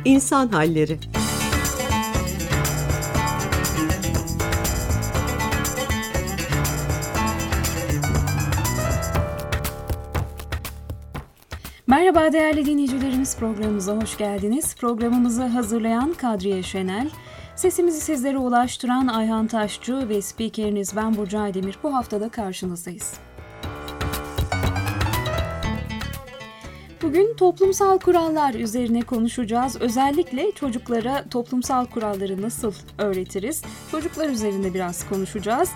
İnsan halleri. Merhaba değerli dinleyicilerimiz, programımıza hoş geldiniz. Programımızı hazırlayan Kadriye Şenel, sesimizi sizlere ulaştıran Ayhan Taşçı ve spikeriniz ben Burcu Aydemir. Bu haftada karşınızdayız. Bugün toplumsal kurallar üzerine konuşacağız. Özellikle çocuklara toplumsal kuralları nasıl öğretiriz? Çocuklar üzerinde biraz konuşacağız.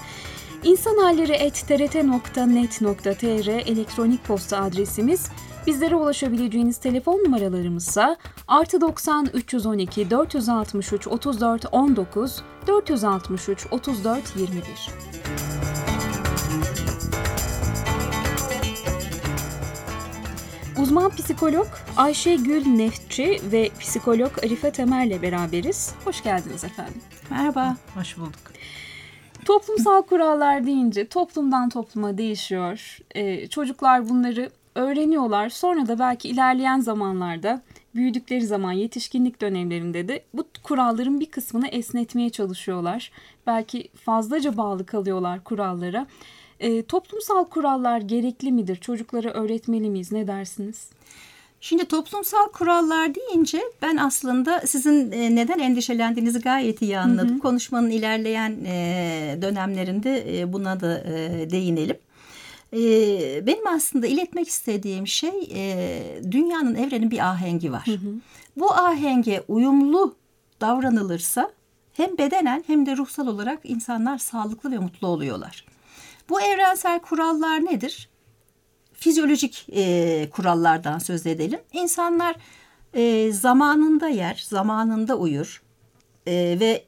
insanhalleri@trt.net.tr elektronik posta adresimiz. Bizlere ulaşabileceğiniz telefon numaralarımızsa +90 312 463 34 19 463 34 21. Uzman psikolog Ayşe Gül Neftçi ve psikolog Arife Temer'le beraberiz. Hoş geldiniz efendim. Merhaba. Hoş bulduk. Toplumsal kurallar deyince toplumdan topluma değişiyor. Çocuklar bunları öğreniyorlar. Sonra da belki ilerleyen zamanlarda, büyüdükleri zaman, yetişkinlik dönemlerinde de bu kuralların bir kısmını esnetmeye çalışıyorlar. Belki fazlaca bağlı kalıyorlar kurallara. Toplumsal kurallar gerekli midir? Çocuklara öğretmeli miyiz? Ne dersiniz? Şimdi toplumsal kurallar deyince ben aslında sizin neden endişelendiğinizi gayet iyi anladım. Hı hı. Konuşmanın ilerleyen dönemlerinde buna da değinelim. Benim aslında iletmek istediğim şey dünyanın, evrenin bir ahengi var. Hı hı. Bu ahenge uyumlu davranılırsa hem bedenen hem de ruhsal olarak insanlar sağlıklı ve mutlu oluyorlar. Bu evrensel kurallar nedir? Fizyolojik kurallardan söz edelim. İnsanlar zamanında yer, zamanında uyur ve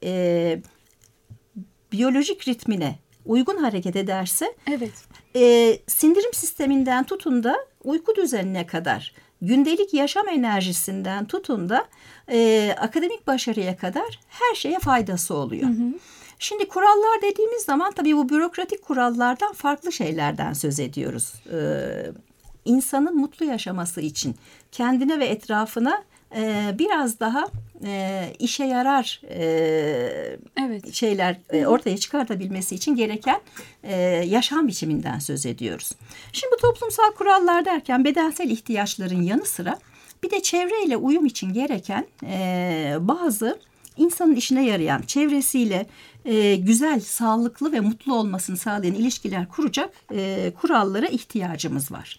biyolojik ritmine uygun hareket ederse, evet. Sindirim sisteminden tutun da uyku düzenine kadar, gündelik yaşam enerjisinden tutun da akademik başarıya kadar her şeye faydası oluyor. Hı hı. Şimdi kurallar dediğimiz zaman tabii bu bürokratik kurallardan farklı şeylerden söz ediyoruz. İnsanın mutlu yaşaması için kendine ve etrafına biraz daha işe yarar evet. şeyler ortaya çıkartabilmesi için gereken yaşam biçiminden söz ediyoruz. Şimdi toplumsal kurallar derken bedensel ihtiyaçların yanı sıra bir de çevreyle uyum için gereken bazı insanın işine yarayan, çevresiyle güzel, sağlıklı ve mutlu olmasını sağlayan ilişkiler kuracak kurallara ihtiyacımız var.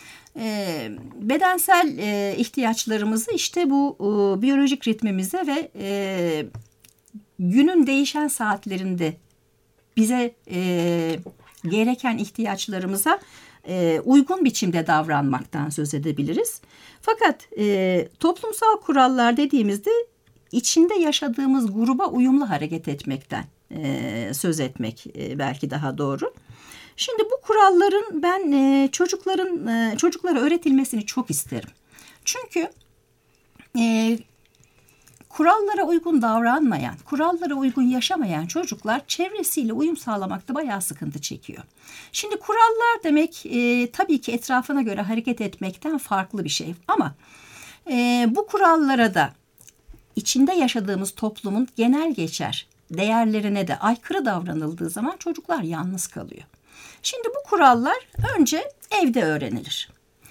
Bedensel ihtiyaçlarımızı işte bu biyolojik ritmimize ve günün değişen saatlerinde bize gereken ihtiyaçlarımıza uygun biçimde davranmaktan söz edebiliriz. Fakat toplumsal kurallar dediğimizde içinde yaşadığımız gruba uyumlu hareket etmekten söz etmek belki daha doğru. Şimdi bu kuralların ben çocuklara öğretilmesini çok isterim. Çünkü kurallara uygun davranmayan, kurallara uygun yaşamayan çocuklar çevresiyle uyum sağlamakta bayağı sıkıntı çekiyor. Şimdi kurallar demek tabii ki etrafına göre hareket etmekten farklı bir şey. Ama bu kurallara da İçinde yaşadığımız toplumun genel geçer değerlerine de aykırı davranıldığı zaman çocuklar yalnız kalıyor. Şimdi bu kurallar önce evde öğrenilir.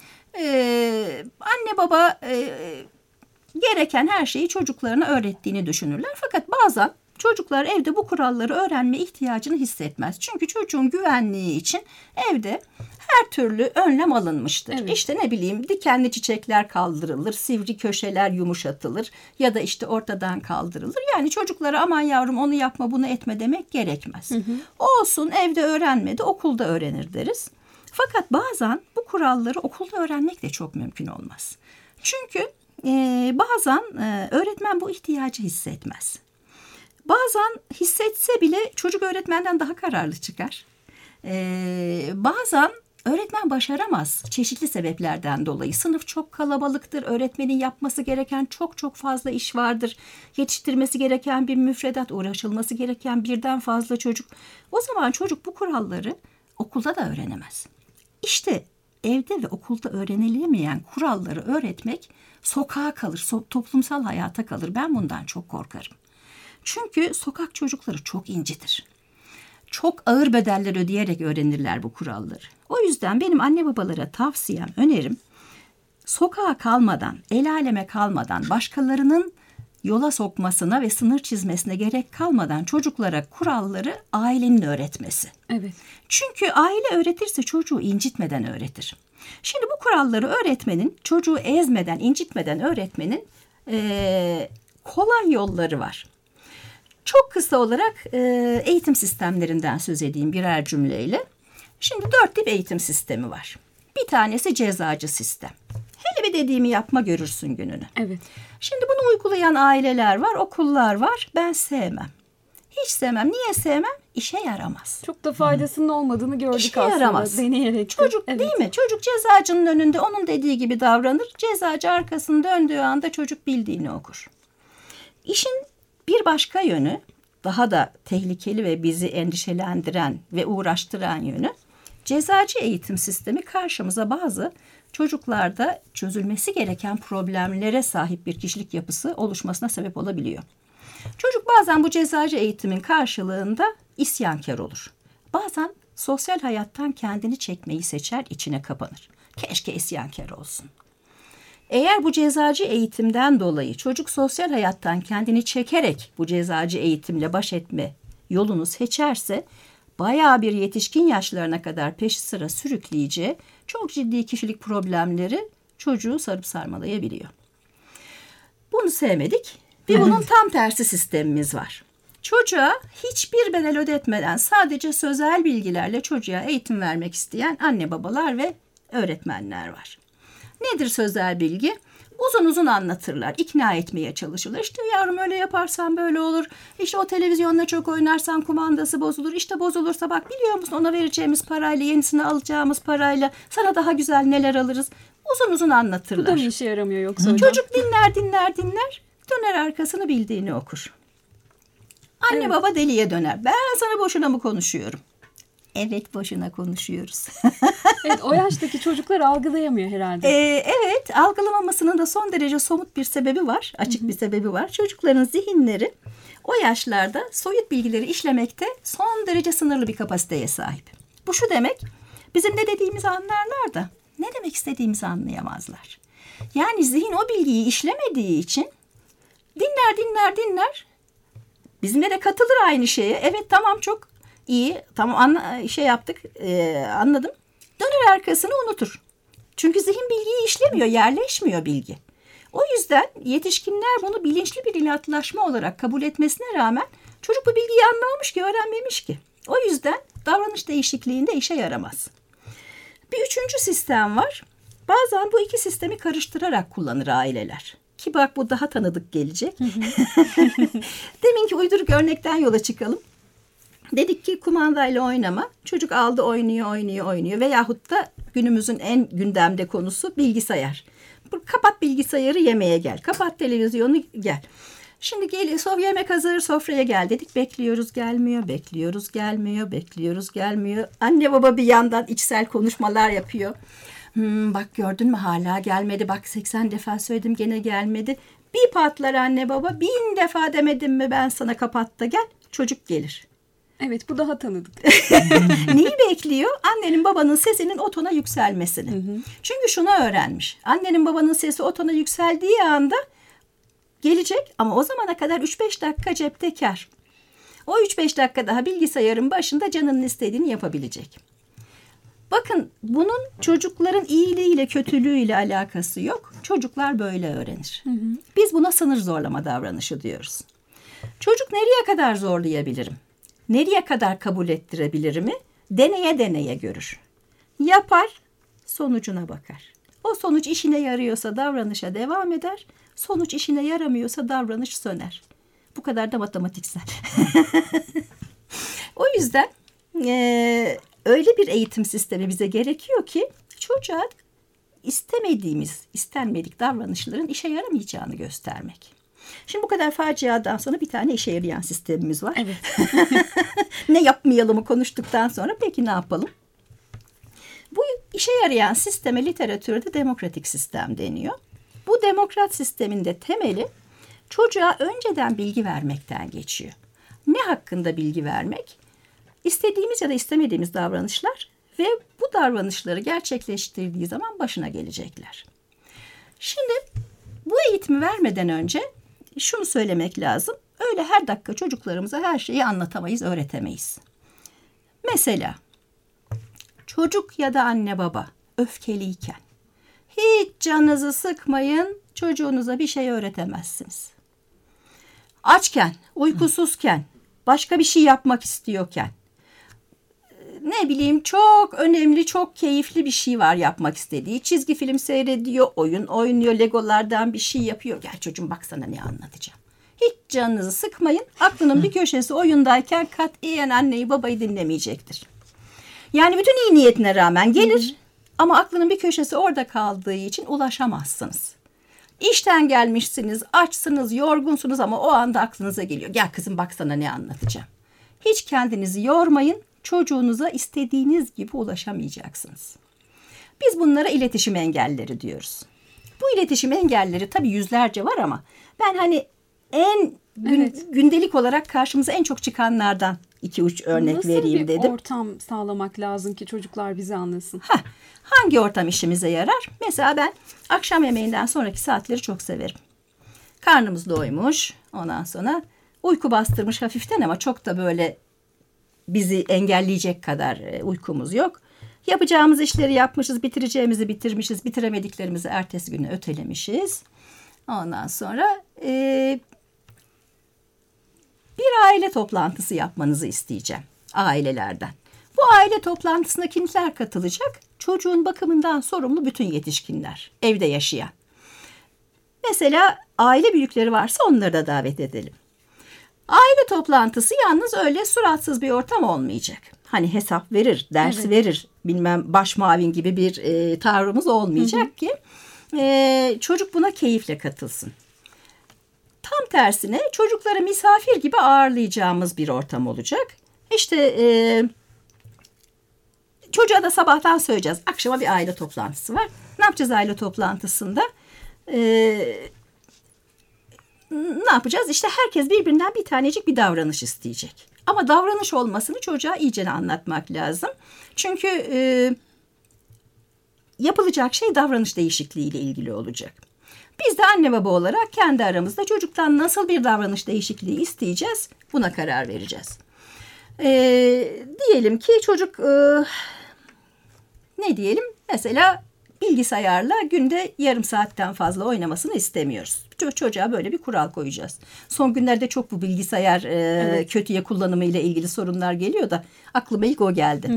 Anne baba gereken her şeyi çocuklarına öğrettiğini düşünürler. Fakat bazen çocuklar evde bu kuralları öğrenme ihtiyacını hissetmez. Çünkü çocuğun güvenliği için evde her türlü önlem alınmıştır. Evet. İşte ne bileyim dikenli çiçekler kaldırılır, sivri köşeler yumuşatılır ya da işte ortadan kaldırılır. Yani çocuklara aman yavrum onu yapma bunu etme demek gerekmez. Hı hı. Olsun evde öğrenmedi okulda öğrenir deriz. Fakat bazen bu kuralları okulda öğrenmek de çok mümkün olmaz. Çünkü bazen öğretmen bu ihtiyacı hissetmez. Bazen hissetse bile çocuk öğretmenden daha kararlı çıkar. Bazen öğretmen başaramaz çeşitli sebeplerden dolayı. Sınıf çok kalabalıktır. Öğretmenin yapması gereken çok fazla iş vardır. Yetiştirmesi gereken bir müfredat, uğraşılması gereken birden fazla çocuk. O zaman çocuk bu kuralları okulda da öğrenemez. İşte evde ve okulda öğrenilemeyen kuralları öğretmek sokağa kalır, toplumsal hayata kalır. Ben bundan çok korkarım. Çünkü sokak çocukları çok incidir. Çok ağır bedeller ödeyerek öğrenirler bu kuralları. O yüzden benim anne babalara tavsiyem, önerim, sokağa kalmadan, el aleme kalmadan, başkalarının yola sokmasına ve sınır çizmesine gerek kalmadan çocuklara kuralları ailenin öğretmesi. Evet. Çünkü aile öğretirse çocuğu incitmeden öğretir. Şimdi bu kuralları öğretmenin, çocuğu ezmeden, incitmeden öğretmenin kolay yolları var. Çok kısa olarak eğitim sistemlerinden söz edeyim birer cümleyle. Şimdi 4 tip eğitim sistemi var. Bir tanesi cezacı sistem. Hele bir dediğimi yapma, görürsün gününü. Evet. Şimdi bunu uygulayan aileler var, okullar var. Ben sevmem. Hiç sevmem. Niye sevmem? İşe yaramaz. Çok da faydasının olmadığını gördük İşe aslında. yaramaz. Deneyerek. Çocuk Evet. değil mi? Çocuk cezacının önünde onun dediği gibi davranır. Cezacı arkasını döndüğü anda çocuk bildiğini okur. İşin bir başka yönü, daha da tehlikeli ve bizi endişelendiren ve uğraştıran yönü, cezacı eğitim sistemi karşımıza bazı çocuklarda çözülmesi gereken problemlere sahip bir kişilik yapısı oluşmasına sebep olabiliyor. Çocuk bazen bu cezacı eğitimin karşılığında isyankar olur. Bazen sosyal hayattan kendini çekmeyi seçer, içine kapanır. Keşke isyankar olsun. Eğer bu cezacı eğitimden dolayı çocuk sosyal hayattan kendini çekerek bu cezacı eğitimle baş etme yolunu seçerse, bayağı bir yetişkin yaşlarına kadar peşi sıra sürükleyeceği çok ciddi kişilik problemleri çocuğu sarıp sarmalayabiliyor. Bunu sevmedik. Bir bunun tam tersi sistemimiz var. Çocuğa hiçbir bedel ödetmeden sadece sözel bilgilerle çocuğa eğitim vermek isteyen anne babalar ve öğretmenler var. Nedir sözel bilgi? Uzun uzun anlatırlar, ikna etmeye çalışırlar. İşte yavrum öyle yaparsan böyle olur. İşte o televizyonla çok oynarsan kumandası bozulur. İşte bozulursa bak biliyor musun ona vereceğimiz parayla, yenisini alacağımız parayla sana daha güzel neler alırız. Uzun uzun anlatırlar. Bu da mı işe yaramıyor yoksa hocam? Çocuk dinler. Döner arkasını bildiğini okur. Anne baba deliye döner. Ben sana boşuna mı konuşuyorum? Evet, boşuna konuşuyoruz. Evet, o yaştaki çocuklar algılayamıyor herhalde. Evet, algılamamasının da son derece somut bir sebebi var. Açık bir sebebi var. Çocukların zihinleri o yaşlarda soyut bilgileri işlemekte son derece sınırlı bir kapasiteye sahip. Bu şu demek, bizim ne dediğimizi anlarlar da ne demek istediğimizi anlayamazlar. Yani zihin o bilgiyi işlemediği için dinler. Bizimle de katılır aynı şeye. Evet, tamam, çok iyi, tamam yaptık, anladım. Döner arkasını unutur. Çünkü zihin bilgiyi işlemiyor, yerleşmiyor bilgi. O yüzden yetişkinler bunu bilinçli bir inatlaşma olarak kabul etmesine rağmen çocuk bu bilgiyi anlamamış ki, öğrenmemiş ki. O yüzden davranış değişikliğinde işe yaramaz. Bir üçüncü sistem var. Bazen bu iki sistemi karıştırarak kullanır aileler. Ki bak, bu daha tanıdık gelecek. Deminki uyduruk örnekten yola çıkalım. Dedik ki kumandayla oynama. Çocuk aldı, oynuyor. Veyahut da günümüzün en gündemde konusu bilgisayar. Kapat bilgisayarı, yemeğe gel. Kapat televizyonu, gel. Şimdi yemek hazır, sofraya gel dedik. Bekliyoruz, gelmiyor. Anne baba bir yandan içsel konuşmalar yapıyor. Bak gördün mü, hala gelmedi. Bak 80 defa söyledim, gene gelmedi. Bir patlar anne baba, 1000 defa demedim mi ben sana, kapat da gel. Çocuk gelir. Evet, bu daha tanıdık. Neyi bekliyor? Annenin babanın sesinin o tona yükselmesini. Çünkü şunu öğrenmiş. Annenin babanın sesi o tona yükseldiği anda gelecek ama o zamana kadar 3-5 dakika cepte kar. O 3-5 dakika daha bilgisayarın başında canının istediğini yapabilecek. Bakın, bunun çocukların iyiliğiyle kötülüğüyle alakası yok. Çocuklar böyle öğrenir. Biz buna sınır zorlama davranışı diyoruz. Çocuk nereye kadar zorlayabilirim? Nereye kadar kabul ettirebilirimi? Deneye görür. Yapar, sonucuna bakar. O sonuç işine yarıyorsa davranışa devam eder. Sonuç işine yaramıyorsa davranış söner. Bu kadar da matematiksel. O yüzden öyle bir eğitim sistemi bize gerekiyor ki çocuğa istenmedik davranışların işe yaramayacağını göstermek. Şimdi bu kadar faciadan sonra bir tane işe yarayan sistemimiz var. Evet. Ne yapmayalımı konuştuktan sonra peki ne yapalım? Bu işe yarayan sisteme literatürde demokratik sistem deniyor. Bu demokrat sistemin de temeli çocuğa önceden bilgi vermekten geçiyor. Ne hakkında bilgi vermek? İstediğimiz ya da istemediğimiz davranışlar ve bu davranışları gerçekleştirdiği zaman başına gelecekler. Şimdi bu eğitimi vermeden önce şunu söylemek lazım. Öyle her dakika çocuklarımıza her şeyi anlatamayız, öğretemeyiz. Mesela çocuk ya da anne baba öfkeliyken hiç canınızı sıkmayın, çocuğunuza bir şey öğretemezsiniz. Açken, uykusuzken, başka bir şey yapmak istiyorken, ne bileyim çok önemli, çok keyifli bir şey var yapmak istediği. Çizgi film seyrediyor, oyun oynuyor, legolardan bir şey yapıyor. Gel çocuğum bak sana ne anlatacağım. Hiç canınızı sıkmayın. Aklının bir köşesi oyundayken katiyen anneyi babayı dinlemeyecektir. Yani bütün iyi niyetine rağmen gelir ama aklının bir köşesi orada kaldığı için ulaşamazsınız. İşten gelmişsiniz, açsınız, yorgunsunuz ama o anda aklınıza geliyor. Gel kızım bak sana ne anlatacağım. Hiç kendinizi yormayın. Çocuğunuza istediğiniz gibi ulaşamayacaksınız. Biz bunlara iletişim engelleri diyoruz. Bu iletişim engelleri tabii yüzlerce var ama ben hani gündelik olarak karşımıza en çok çıkanlardan 2-3 örnek vereyim dedim. Nasıl bir ortam sağlamak lazım ki çocuklar bizi anlasın? Hangi ortam işimize yarar? Mesela ben akşam yemeğinden sonraki saatleri çok severim. Karnımız doymuş, ondan sonra uyku bastırmış hafiften ama çok da böyle bizi engelleyecek kadar uykumuz yok. Yapacağımız işleri yapmışız, bitireceğimizi bitirmişiz, bitiremediklerimizi ertesi güne ötelemişiz. Ondan sonra bir aile toplantısı yapmanızı isteyeceğim ailelerden. Bu aile toplantısına kimler katılacak? Çocuğun bakımından sorumlu bütün yetişkinler, evde yaşayan. Mesela aile büyükleri varsa onları da davet edelim. Aile toplantısı yalnız öyle suratsız bir ortam olmayacak. Hani hesap verir, ders verir, bilmem baş mavin gibi bir tavrımız olmayacak ki çocuk buna keyifle katılsın. Tam tersine çocukları misafir gibi ağırlayacağımız bir ortam olacak. İşte çocuğa da sabahtan söyleyeceğiz. Akşama bir aile toplantısı var. Ne yapacağız aile toplantısında? Ne yapacağız? İşte herkes birbirinden bir tanecik bir davranış isteyecek. Ama davranış olmasını çocuğa iyicene anlatmak lazım. Çünkü yapılacak şey davranış değişikliğiyle ilgili olacak. Biz de anne baba olarak kendi aramızda çocuktan nasıl bir davranış değişikliği isteyeceğiz? Buna karar vereceğiz. Diyelim ki çocuk ne diyelim? Mesela bilgisayarla günde yarım saatten fazla oynamasını istemiyoruz. Çocuğa böyle bir kural koyacağız. Son günlerde çok bu bilgisayar kötüye kullanımı ile ilgili sorunlar geliyor da aklıma ilk o geldi.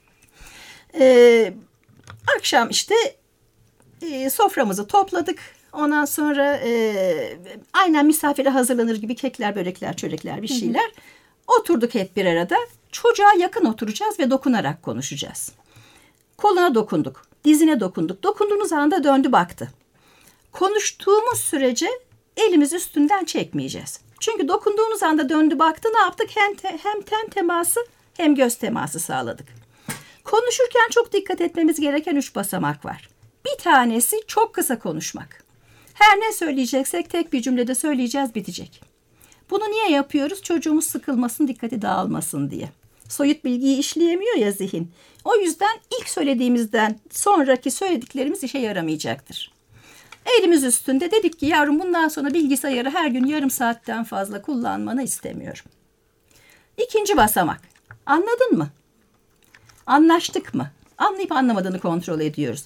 Akşam işte soframızı topladık. Ondan sonra aynen misafire hazırlanır gibi kekler, börekler, çörekler bir şeyler. Oturduk hep bir arada. Çocuğa yakın oturacağız ve dokunarak konuşacağız. Koluna dokunduk, dizine dokunduk. Dokunduğunuz anda döndü baktı. Konuştuğumuz sürece elimiz üstünden çekmeyeceğiz. Çünkü dokunduğunuz anda döndü baktı, ne yaptık? Hem ten teması hem göz teması sağladık. Konuşurken çok dikkat etmemiz gereken 3 basamak var. Bir tanesi çok kısa konuşmak. Her ne söyleyeceksek tek bir cümlede söyleyeceğiz, bitecek. Bunu niye yapıyoruz? Çocuğumuz sıkılmasın, dikkati dağılmasın diye. Soyut bilgiyi işleyemiyor ya zihin. O yüzden ilk söylediğimizden sonraki söylediklerimiz işe yaramayacaktır. Elimiz üstünde dedik ki yavrum bundan sonra bilgisayarı her gün yarım saatten fazla kullanmanı istemiyorum. 2. basamak. Anladın mı? Anlaştık mı? Anlayıp anlamadığını kontrol ediyoruz.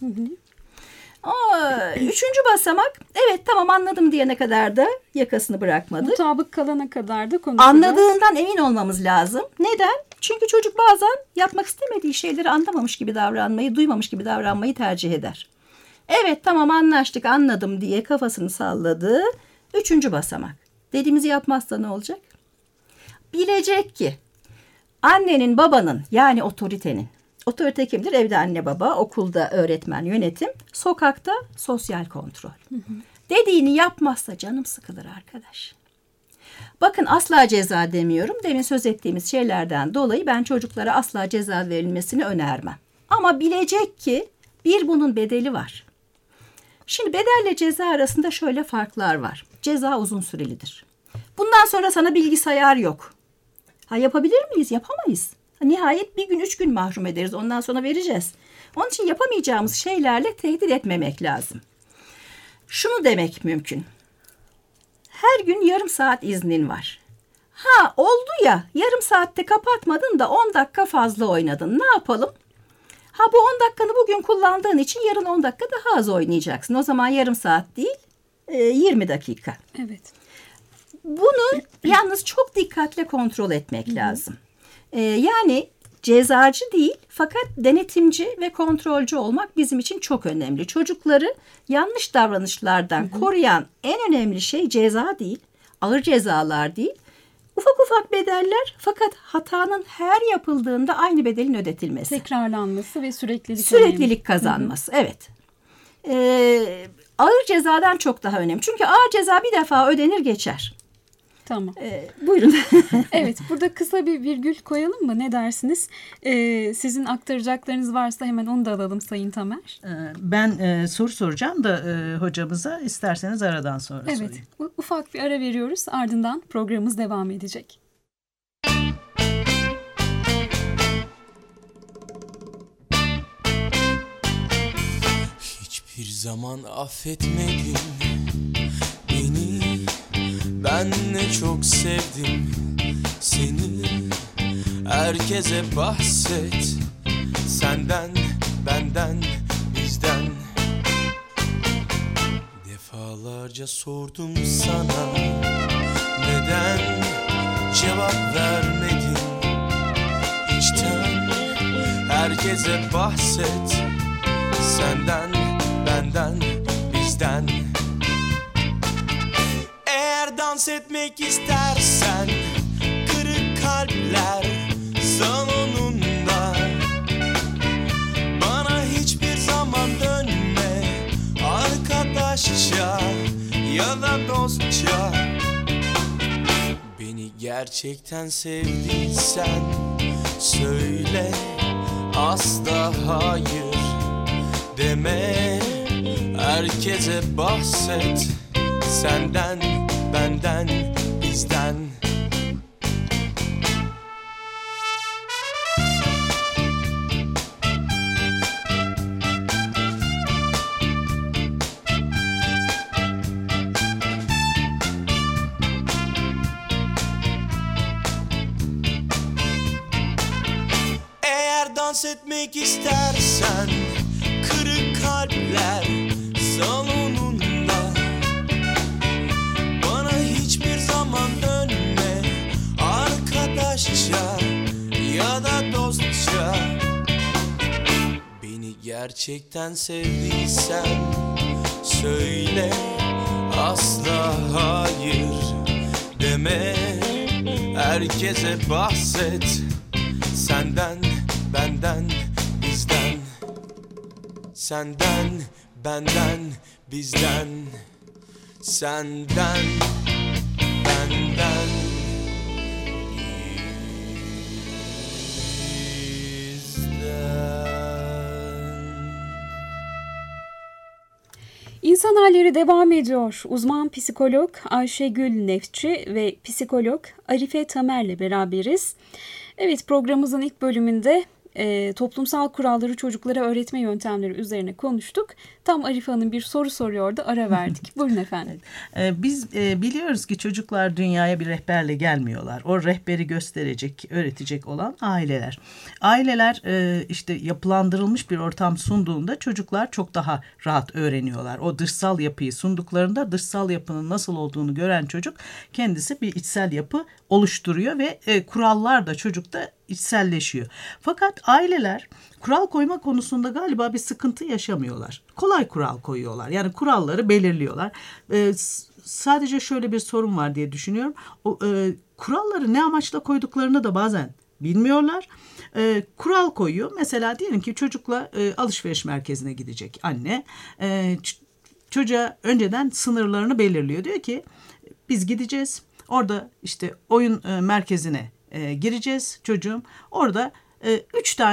3. basamak. Evet tamam anladım diyene kadar da yakasını bırakmadı. Mutabık kalana kadar da konuşacağız. Anladığından emin olmamız lazım. Neden? Çünkü çocuk bazen yapmak istemediği şeyleri anlamamış gibi davranmayı, duymamış gibi davranmayı tercih eder. Evet tamam anlaştık anladım diye kafasını salladı. 3. basamak. Dediğimizi yapmazsa ne olacak? Bilecek ki annenin, babanın yani otoritenin. Otorite kimdir? Evde anne baba, okulda öğretmen, yönetim, sokakta sosyal kontrol. Dediğini yapmazsa canım sıkılır arkadaş. Bakın asla ceza demiyorum. Demin söz ettiğimiz şeylerden dolayı ben çocuklara asla ceza verilmesini önermem. Ama bilecek ki bunun bedeli var. Şimdi bedelle ceza arasında şöyle farklar var. Ceza uzun sürelidir. Bundan sonra sana bilgisayar yok. Yapabilir miyiz? Yapamayız. Nihayet 1 gün 3 gün mahrum ederiz. Ondan sonra vereceğiz. Onun için yapamayacağımız şeylerle tehdit etmemek lazım. Şunu demek mümkün. Her gün yarım saat iznin var. Oldu ya, yarım saatte kapatmadın da 10 dakika fazla oynadın. Ne yapalım? Bu 10 dakikanı bugün kullandığın için yarın 10 dakika daha az oynayacaksın. O zaman yarım saat değil 20 dakika. Evet. Bunu yalnız çok dikkatle kontrol etmek lazım. Yani cezacı değil fakat denetimci ve kontrolcü olmak bizim için çok önemli. Çocukları yanlış davranışlardan koruyan en önemli şey ceza değil, ağır cezalar değil. Ufak ufak bedeller fakat hatanın her yapıldığında aynı bedelin ödetilmesi. Tekrarlanması ve süreklilik önemli. Kazanması. Evet. Ağır cezadan çok daha önemli. Çünkü ağır ceza bir defa ödenir geçer. Tamam. Buyurun. Evet, burada kısa bir virgül koyalım mı? Ne dersiniz? Sizin aktaracaklarınız varsa hemen onu da alalım Sayın Tamer. Ben soru soracağım da hocamıza, isterseniz aradan sonra sorayım. Evet, ufak bir ara veriyoruz. Ardından programımız devam edecek. Hiçbir zaman affetmedin beni. Ben ne çok sevdim seni. Herkese bahset, senden, benden, bizden. Defalarca sordum sana, neden cevap vermedin? İçten herkese bahset, senden, benden, bizden. Eğer dans etmek istersen kırık kalpler salonunda, bana hiçbir zaman dönme arkadaşça ya da dostça. Beni gerçekten sevdiysen söyle, asla hayır deme. Herkese bahset, senden, benden, bizden. Eğer dans etmek istersen kırık kalpler salonunda, bana hiçbir zaman dönme arkadaşça ya da dostça. Beni gerçekten sevdiysen söyle, asla hayır deme. Herkese bahset, senden, benden, bizden. Senden, benden, bizden. Senden, benden, bizden. İnsan Halleri devam ediyor. Uzman psikolog Ayşegül Nefçi ve psikolog Arife Tamer'le beraberiz. Evet, programımızın ilk bölümünde toplumsal kuralları çocuklara öğretme yöntemleri üzerine konuştuk. Tam Arife Hanım bir soru soruyordu, ara verdik. Buyurun efendim. Biz biliyoruz ki çocuklar dünyaya bir rehberle gelmiyorlar. O rehberi gösterecek, öğretecek olan aileler. Aileler işte yapılandırılmış bir ortam sunduğunda çocuklar çok daha rahat öğreniyorlar. O dışsal yapıyı sunduklarında dışsal yapının nasıl olduğunu gören çocuk kendisi bir içsel yapı oluşturuyor ve kurallar da çocukta içselleşiyor. Fakat aileler kural koyma konusunda galiba bir sıkıntı yaşamıyorlar. Kolay kural koyuyorlar. Yani kuralları belirliyorlar. Sadece şöyle bir sorun var diye düşünüyorum. Kuralları ne amaçla koyduklarını da bazen bilmiyorlar. Kural koyuyor. Mesela diyelim ki çocukla alışveriş merkezine gidecek anne. Çocuğa önceden sınırlarını belirliyor. Diyor ki biz gideceğiz. Orada işte oyun merkezine gireceğiz çocuğum. Orada 3 tane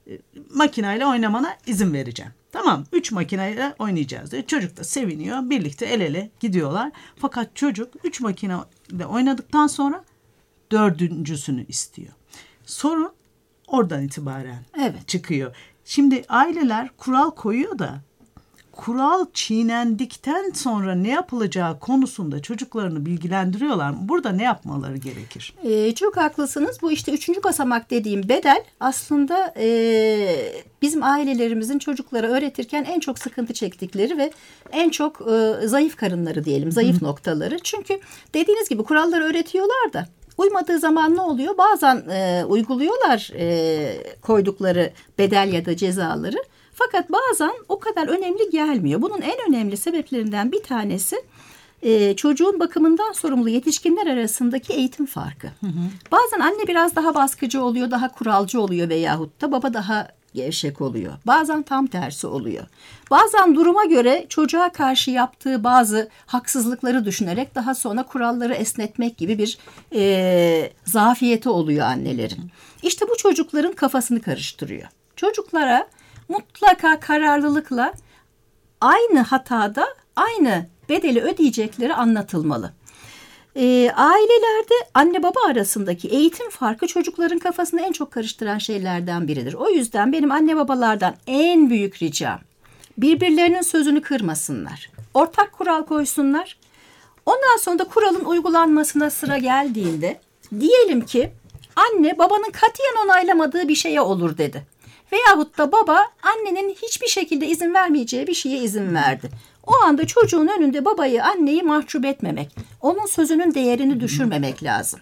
makineyle oynamana izin vereceğim. Tamam, 3 makineyle oynayacağız diyor. Çocuk da seviniyor. Birlikte el ele gidiyorlar. Fakat çocuk 3 makineyle oynadıktan sonra 4.'sünü istiyor. Sorun oradan itibaren çıkıyor. Şimdi aileler kural koyuyor da kural çiğnendikten sonra ne yapılacağı konusunda çocuklarını bilgilendiriyorlar mı? Burada ne yapmaları gerekir? Çok haklısınız. Bu işte 3. basamak dediğim bedel aslında bizim ailelerimizin çocuklara öğretirken en çok sıkıntı çektikleri ve en çok zayıf karınları diyelim, zayıf noktaları. Çünkü dediğiniz gibi kuralları öğretiyorlar da uymadığı zaman ne oluyor? Bazen uyguluyorlar koydukları bedel ya da cezaları. Fakat bazen o kadar önemli gelmiyor. Bunun en önemli sebeplerinden bir tanesi çocuğun bakımından sorumlu yetişkinler arasındaki eğitim farkı. Bazen anne biraz daha baskıcı oluyor, daha kuralcı oluyor veyahut da baba daha gevşek oluyor. Bazen tam tersi oluyor. Bazen duruma göre çocuğa karşı yaptığı bazı haksızlıkları düşünerek daha sonra kuralları esnetmek gibi bir zafiyeti oluyor annelerin. İşte bu çocukların kafasını karıştırıyor. Çocuklara mutlaka kararlılıkla aynı hatada aynı bedeli ödeyecekleri anlatılmalı. Ailelerde anne baba arasındaki eğitim farkı çocukların kafasını en çok karıştıran şeylerden biridir. O yüzden benim anne babalardan en büyük ricam birbirlerinin sözünü kırmasınlar. Ortak kural koysunlar. Ondan sonra da kuralın uygulanmasına sıra geldiğinde diyelim ki anne babanın katiyen onaylamadığı bir şeye olur dedi. Veyahut da baba annenin hiçbir şekilde izin vermeyeceği bir şeye izin verdi. O anda çocuğun önünde babayı, anneyi mahcup etmemek, onun sözünün değerini düşürmemek lazım.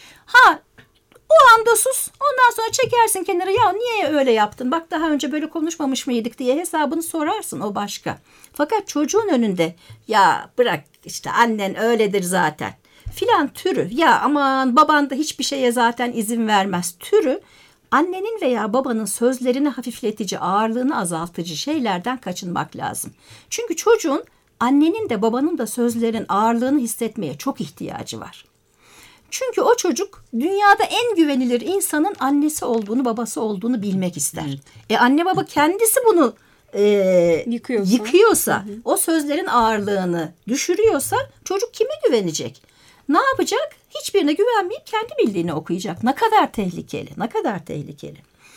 O anda sus, ondan sonra çekersin kenara, ya niye öyle yaptın, bak daha önce böyle konuşmamış mıydık diye hesabını sorarsın, o başka. Fakat çocuğun önünde ya bırak işte annen öyledir zaten filan türü, ya aman baban da hiçbir şeye zaten izin vermez türü, annenin veya babanın sözlerini hafifletici, ağırlığını azaltıcı şeylerden kaçınmak lazım. Çünkü çocuğun annenin de babanın da sözlerin ağırlığını hissetmeye çok ihtiyacı var. Çünkü o çocuk dünyada en güvenilir insanın annesi olduğunu, babası olduğunu bilmek ister. Anne baba kendisi bunu yıkıyorsa, o sözlerin ağırlığını düşürüyorsa çocuk kime güvenecek? Ne yapacak? Hiçbirine güvenmeyip kendi bildiğini okuyacak. Ne kadar tehlikeli, ne kadar tehlikeli.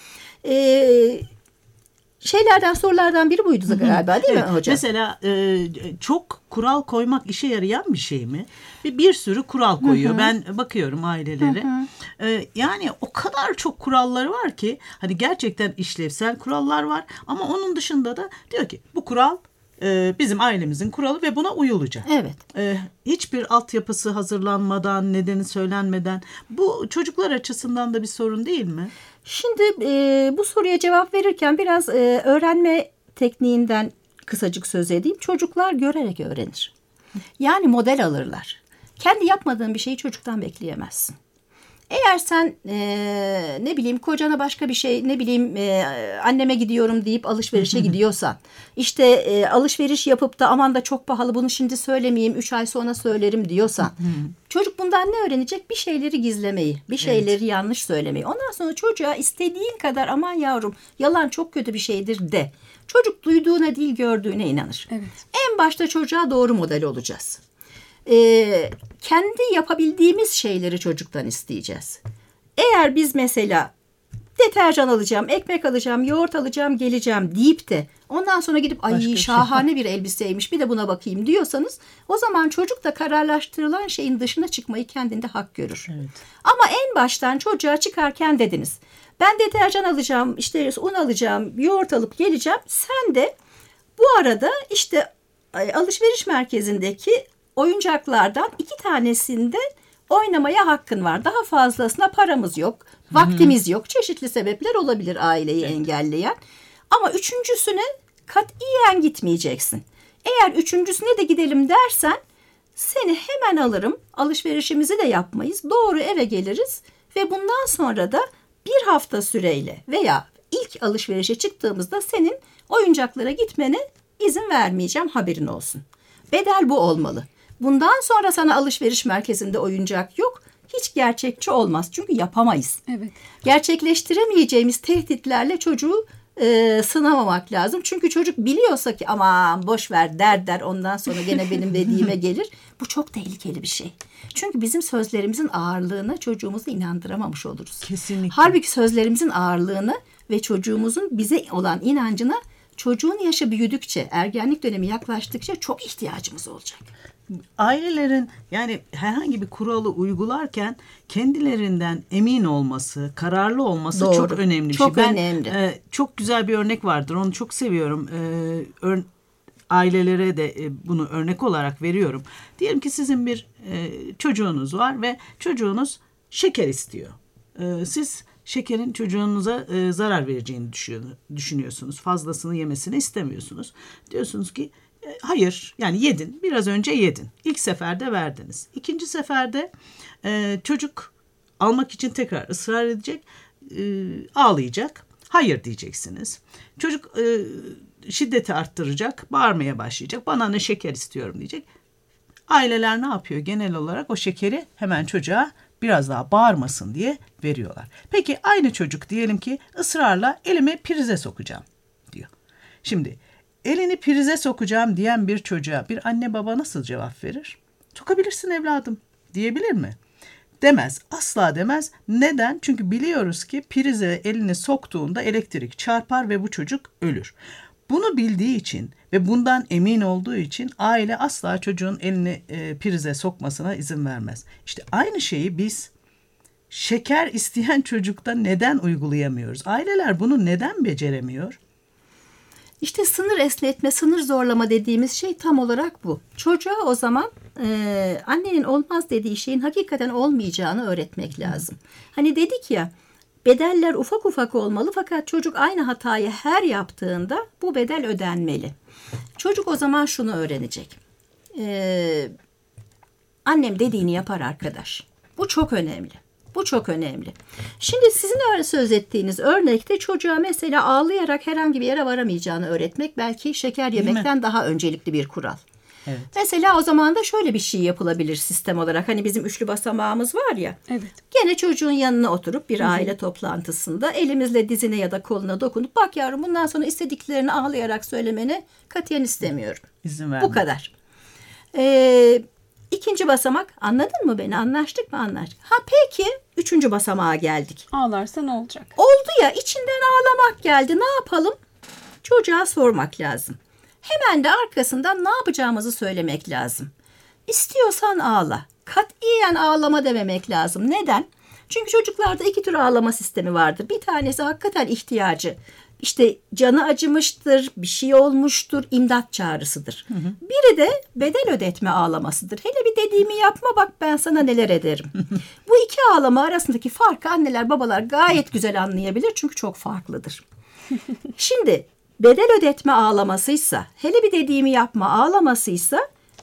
Sorulardan biri buydu galiba, değil mi hocam? Mesela çok kural koymak işe yarayan bir şey mi? Bir sürü kural koyuyor. Ben bakıyorum ailelere. Yani o kadar çok kuralları var ki hani gerçekten işlevsel kurallar var. Ama onun dışında da diyor ki bu kural bizim ailemizin kuralı ve buna uyulacak. Evet. Hiçbir altyapısı hazırlanmadan, nedeni söylenmeden, bu çocuklar açısından da bir sorun değil mi? Şimdi bu soruya cevap verirken biraz öğrenme tekniğinden kısacık söz edeyim. Çocuklar görerek öğrenir. Yani model alırlar. Kendi yapmadığın bir şeyi çocuktan bekleyemezsin. Eğer sen ne bileyim kocana başka bir şey, ne bileyim anneme gidiyorum deyip alışverişe gidiyorsan, işte alışveriş yapıp da aman da çok pahalı bunu şimdi söylemeyeyim 3 ay sonra söylerim diyorsan, çocuk bundan ne öğrenecek? Bir şeyleri gizlemeyi, bir şeyleri yanlış söylemeyi. Ondan sonra çocuğa istediğin kadar aman yavrum yalan çok kötü bir şeydir de. Çocuk duyduğuna değil gördüğüne inanır. Evet. En başta çocuğa doğru model olacağız. Kendi yapabildiğimiz şeyleri çocuktan isteyeceğiz. Eğer biz mesela deterjan alacağım, ekmek alacağım, yoğurt alacağım, geleceğim deyip de ondan sonra gidip ay şahane bir elbiseymiş bir de buna bakayım diyorsanız, o zaman çocuk da kararlaştırılan şeyin dışına çıkmayı kendinde hak görür. Evet. Ama en baştan çocuğa çıkarken dediniz, ben deterjan alacağım, işte un alacağım, yoğurt alıp geleceğim. Sen de bu arada işte alışveriş merkezindeki oyuncaklardan 2 tanesinde oynamaya hakkın var. Daha fazlasına paramız yok, vaktimiz yok. Çeşitli sebepler olabilir aileyi engelleyen. Ama 3.'süne katiyen gitmeyeceksin. Eğer 3.'süne de gidelim dersen seni hemen alırım. Alışverişimizi de yapmayız. Doğru eve geliriz ve bundan sonra da bir hafta süreyle veya ilk alışverişe çıktığımızda senin oyuncaklara gitmene izin vermeyeceğim, haberin olsun. Bedel bu olmalı. Bundan sonra sana alışveriş merkezinde oyuncak yok. hiç gerçekçi olmaz. Çünkü yapamayız. Evet. Gerçekleştiremeyeceğimiz tehditlerle çocuğu sınamamak lazım. Çünkü çocuk biliyorsa ki aman boş ver der ondan sonra gene benim dediğime gelir. Bu çok tehlikeli bir şey. Çünkü bizim sözlerimizin ağırlığına çocuğumuzu inandıramamış oluruz. Kesinlikle. Halbuki sözlerimizin ağırlığını ve çocuğumuzun bize olan inancına çocuğun yaşı büyüdükçe, ergenlik dönemi yaklaştıkça çok ihtiyacımız olacak. Ailelerin yani herhangi bir kuralı uygularken kendilerinden emin olması, kararlı olması Doğru. çok önemli bir çok şey. önemli. Çok güzel bir örnek vardır. Onu çok seviyorum. Ailelere de bunu örnek olarak veriyorum. Diyelim ki sizin bir çocuğunuz var ve çocuğunuz şeker istiyor. Siz şekerin çocuğunuza zarar vereceğini düşünüyorsunuz. Fazlasını yemesini istemiyorsunuz. Diyorsunuz ki hayır, yani yedin. Biraz önce yedin. İlk seferde verdiniz. İkinci seferde çocuk almak için tekrar ısrar edecek. Ağlayacak. Hayır diyeceksiniz. Çocuk şiddeti arttıracak. Bağırmaya başlayacak. Bana ne şeker istiyorum diyecek. Aileler ne yapıyor? Genel olarak o şekeri hemen çocuğa biraz daha bağırmasın diye veriyorlar. Peki aynı çocuk diyelim ki ısrarla elimi prize sokacağım diyor. Şimdi elini prize sokacağım diyen bir çocuğa bir anne baba nasıl cevap verir? Sokabilirsin evladım diyebilir mi? Demez. Asla demez. Neden? Çünkü biliyoruz ki prize elini soktuğunda elektrik çarpar ve bu çocuk ölür. Bunu bildiği için ve bundan emin olduğu için aile asla çocuğun elini prize sokmasına izin vermez. İşte aynı şeyi biz şeker isteyen çocukta neden uygulayamıyoruz? Aileler bunu neden beceremiyor? İşte sınır esnetme, sınır zorlama dediğimiz şey tam olarak bu. Çocuğa o zaman annenin olmaz dediği şeyin hakikaten olmayacağını öğretmek lazım. Hani dedik ya, bedeller ufak ufak olmalı fakat çocuk aynı hatayı her yaptığında bu bedel ödenmeli. Çocuk o zaman şunu öğrenecek. Annem dediğini yapar arkadaş. Bu çok önemli. Bu çok önemli. Şimdi sizin söz ettiğiniz örnekte çocuğa mesela ağlayarak herhangi bir yere varamayacağını öğretmek belki şeker yemekten daha öncelikli bir kural. Evet. Mesela o zaman da şöyle bir şey yapılabilir sistem olarak. Hani bizim üçlü basamağımız var ya. Evet. Gene çocuğun yanına oturup bir aile toplantısında elimizle dizine ya da koluna dokunup bak yavrum bundan sonra istediklerini ağlayarak söylemeni katiyen istemiyorum. İzin vermem. Bu kadar. İkinci basamak, anladın mı beni? Anlaştık mı? Anlaştık. Ha peki, üçüncü basamağa geldik. Ağlarsa ne olacak? Oldu ya, içinden ağlamak geldi. Ne yapalım? Çocuğa sormak lazım. Hemen de arkasından ne yapacağımızı söylemek lazım. İstiyorsan ağla. Katiyen ağlama dememek lazım. Neden? Çünkü çocuklarda iki tür ağlama sistemi vardır. Bir tanesi hakikaten ihtiyacı. İşte canı acımıştır, bir şey olmuştur, imdat çağrısıdır. Biri de bedel ödetme ağlamasıdır. Hele bir dediğimi yapma bak ben sana neler ederim. Bu iki ağlama arasındaki farkı anneler babalar gayet güzel anlayabilir çünkü çok farklıdır. Şimdi bedel ödetme ağlamasıysa, hele bir dediğimi yapma ağlamasıysa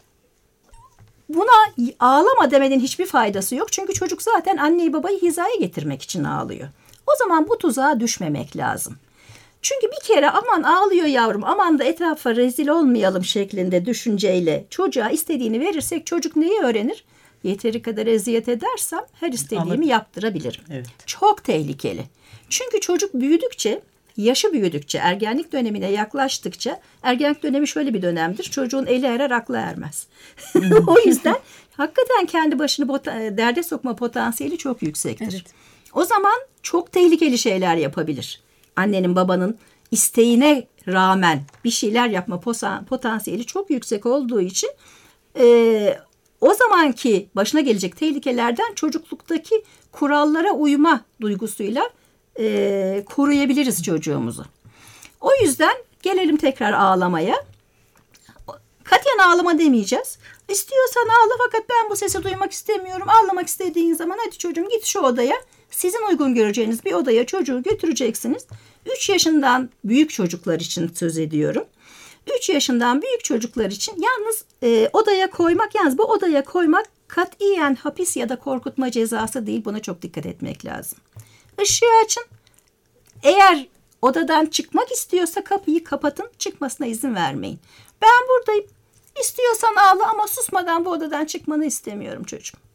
buna ağlama demenin hiçbir faydası yok. Çünkü çocuk zaten anneyi babayı hizaya getirmek için ağlıyor. O zaman bu tuzağa düşmemek lazım. Çünkü bir kere aman ağlıyor yavrum, aman da etrafa rezil olmayalım şeklinde düşünceyle çocuğa istediğini verirsek çocuk neyi öğrenir? Yeteri kadar eziyet edersem her istediğimi yaptırabilirim. Evet. Çok tehlikeli. Çünkü çocuk büyüdükçe, yaşı büyüdükçe, ergenlik dönemine yaklaştıkça, ergenlik dönemi şöyle bir dönemdir. Çocuğun eli erer, aklı ermez. O yüzden hakikaten kendi başını derde sokma potansiyeli çok yüksektir. Evet. O zaman çok tehlikeli şeyler yapabilir. Annenin babanın isteğine rağmen bir şeyler yapma potansiyeli çok yüksek olduğu için o zamanki başına gelecek tehlikelerden çocukluktaki kurallara uyma duygusuyla koruyabiliriz çocuğumuzu. O yüzden gelelim tekrar ağlamaya. Katiyen ağlama demeyeceğiz. İstiyorsan ağla fakat ben bu sesi duymak istemiyorum. Ağlamak istediğin zaman hadi çocuğum git şu odaya. Sizin uygun göreceğiniz bir odaya çocuğu götüreceksiniz. 3 yaşından büyük çocuklar için söz ediyorum. 3 yaşından büyük çocuklar için yalnız odaya koymak, yalnız bu odaya koymak katiyen hapis ya da korkutma cezası değil. Buna çok dikkat etmek lazım. Işığı açın. Eğer odadan çıkmak istiyorsa kapıyı kapatın, çıkmasına izin vermeyin. Ben buradayım. İstiyorsan ağla ama susmadan bu odadan çıkmanı istemiyorum çocuğum.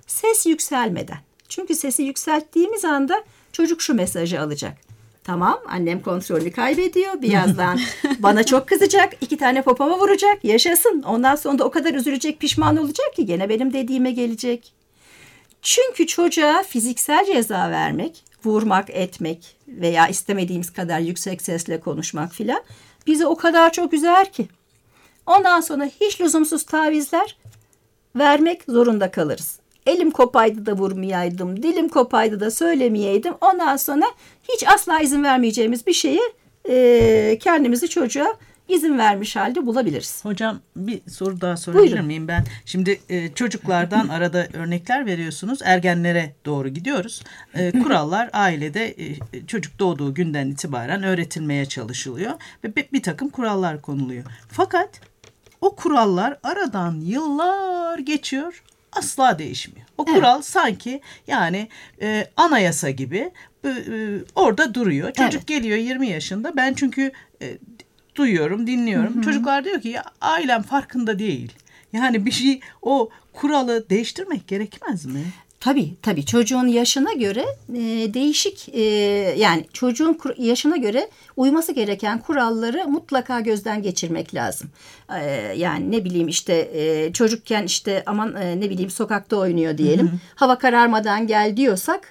ses yükselmeden. Çünkü sesi yükselttiğimiz anda çocuk şu mesajı alacak. Tamam, annem kontrolünü kaybediyor. Birazdan bana çok kızacak. 2 tane popoma vuracak. Yaşasın. Ondan sonra da o kadar üzülecek, pişman olacak ki gene benim dediğime gelecek. Çünkü çocuğa fiziksel ceza vermek, vurmak, etmek veya istemediğimiz kadar yüksek sesle konuşmak filan bizi o kadar çok üzer ki. Ondan sonra hiç lüzumsuz tavizler vermek zorunda kalırız. Elim kopaydı da vurmayaydım, dilim kopaydı da söylemeyeydim. Ondan sonra hiç asla izin vermeyeceğimiz bir şeyi kendimizi çocuğa izin vermiş halde bulabiliriz. Hocam bir soru daha sorabilir Buyurun. miyim ben? Şimdi çocuklardan arada örnekler veriyorsunuz. Ergenlere doğru gidiyoruz. Kurallar ailede çocuk doğduğu günden itibaren öğretilmeye çalışılıyor. Ve bir takım kurallar konuluyor. Fakat o kurallar aradan yıllar geçiyor. Asla değişmiyor. O kural sanki yani anayasa gibi orada duruyor. Çocuk geliyor 20 yaşında. Ben çünkü duyuyorum, dinliyorum. Çocuklar diyor ki ya ailem farkında değil. Yani bir şey, o kuralı değiştirmek gerekmez mi? Tabii çocuğun yaşına göre değişik yani çocuğun yaşına göre uyması gereken kuralları mutlaka gözden geçirmek lazım. Yani ne bileyim işte çocukken işte aman ne bileyim sokakta oynuyor diyelim. Hava kararmadan gel diyorsak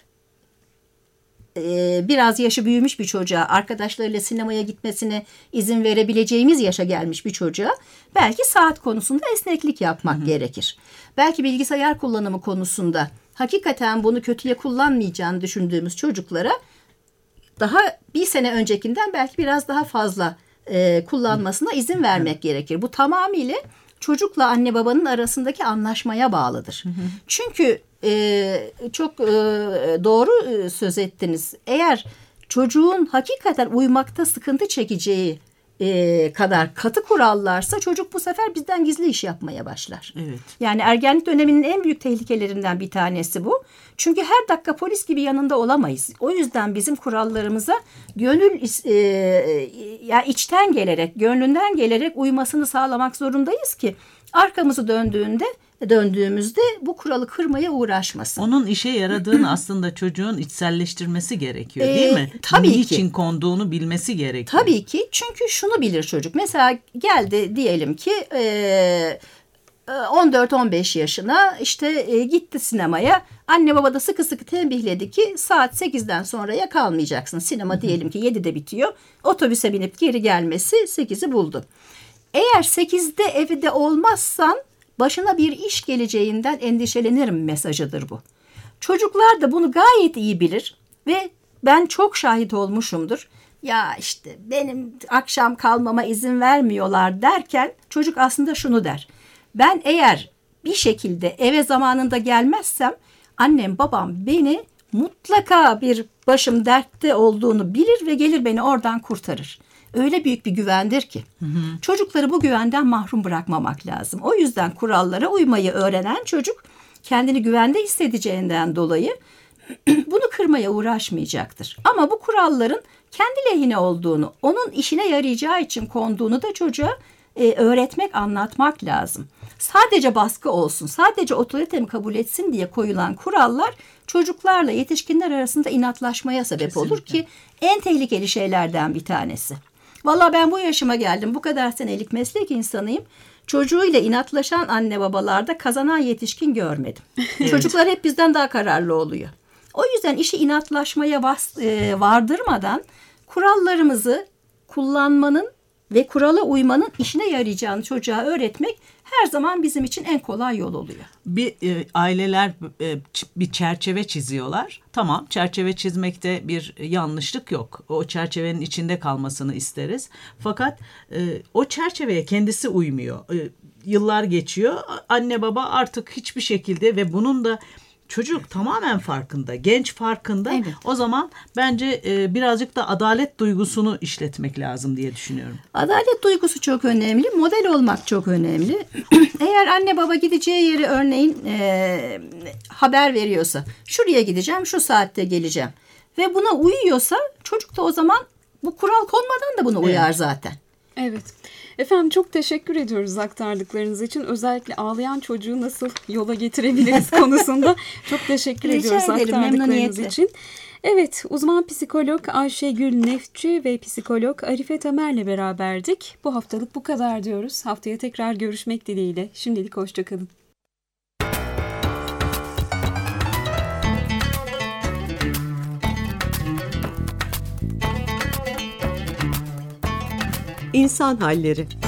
biraz yaşı büyümüş bir çocuğa, arkadaşlarıyla sinemaya gitmesine izin verebileceğimiz yaşa gelmiş bir çocuğa belki saat konusunda esneklik yapmak gerekir. Belki bilgisayar kullanımı konusunda hakikaten bunu kötüye kullanmayacağını düşündüğümüz çocuklara daha bir sene öncekinden belki biraz daha fazla kullanmasına izin vermek gerekir. Bu tamamıyla çocukla anne babanın arasındaki anlaşmaya bağlıdır. Çünkü çok doğru söz ettiniz. Eğer çocuğun hakikaten uymakta sıkıntı çekeceği kadar katı kurallarsa çocuk bu sefer bizden gizli iş yapmaya başlar. Evet. Yani ergenlik döneminin en büyük tehlikelerinden bir tanesi bu. Çünkü her dakika polis gibi yanında olamayız. O yüzden bizim kurallarımıza yani içten gelerek, gönlünden gelerek uymasını sağlamak zorundayız ki arkamızı döndüğümüzde bu kuralı kırmaya uğraşmasın. Onun işe yaradığını aslında çocuğun içselleştirmesi gerekiyor değil mi? Tabii ki. Niçin konduğunu bilmesi gerekiyor. Tabii ki, çünkü şunu bilir çocuk. Mesela geldi diyelim ki 14-15 yaşına işte gitti sinemaya. Anne baba da sıkı sıkı tembihledi ki saat 8'den sonraya kalmayacaksın. Sinema diyelim ki 7'de bitiyor. Otobüse binip geri gelmesi 8'i buldu. Eğer 8'de evde olmazsan başına bir iş geleceğinden endişelenirim mesajıdır bu. Çocuklar da bunu gayet iyi bilir ve ben çok şahit olmuşumdur. Ya işte benim akşam kalmama izin vermiyorlar derken çocuk aslında şunu der. Ben eğer bir şekilde eve zamanında gelmezsem annem babam beni mutlaka bir başım dertte olduğunu bilir ve gelir beni oradan kurtarır. Öyle büyük bir güvendir ki. Çocukları bu güvenden mahrum bırakmamak lazım. O yüzden kurallara uymayı öğrenen çocuk kendini güvende hissedeceğinden dolayı bunu kırmaya uğraşmayacaktır. Ama bu kuralların kendi lehine olduğunu, onun işine yarayacağı için konduğunu da çocuğa öğretmek, anlatmak lazım. Sadece baskı olsun, sadece otoritemi kabul etsin diye koyulan kurallar çocuklarla yetişkinler arasında inatlaşmaya sebep olur ki en tehlikeli şeylerden bir tanesi. Vallahi ben bu yaşıma geldim, bu kadar senelik meslek insanıyım. Çocuğuyla inatlaşan anne babalarda kazanan yetişkin görmedim. Evet. Çocuklar hep bizden daha kararlı oluyor. O yüzden işi inatlaşmaya vardırmadan kurallarımızı kullanmanın ve kurala uymanın işine yarayacağını çocuğa öğretmek her zaman bizim için en kolay yol oluyor. Aileler bir çerçeve çiziyorlar. Tamam, çerçeve çizmekte bir yanlışlık yok. O çerçevenin içinde kalmasını isteriz. Fakat o çerçeveye kendisi uymuyor. Yıllar geçiyor. Anne baba artık hiçbir şekilde ve bunun da çocuk tamamen farkında, genç farkında. Evet. O zaman bence birazcık da adalet duygusunu işletmek lazım diye düşünüyorum. Adalet duygusu çok önemli, model olmak çok önemli. Eğer anne baba gideceği yeri örneğin haber veriyorsa, şuraya gideceğim, şu saatte geleceğim ve buna uyuyorsa çocuk da o zaman bu kural konmadan da buna uyar zaten. Evet. Efendim çok teşekkür ediyoruz aktardıklarınız için. Özellikle ağlayan çocuğu nasıl yola getirebiliriz konusunda çok teşekkür ediyoruz aktardıklarınız için. Evet, uzman psikolog Ayşegül Nefçi ve psikolog Arife Tamer'le beraberdik. Bu haftalık bu kadar diyoruz. Haftaya tekrar görüşmek dileğiyle. Şimdilik hoşçakalın. İnsan Halleri.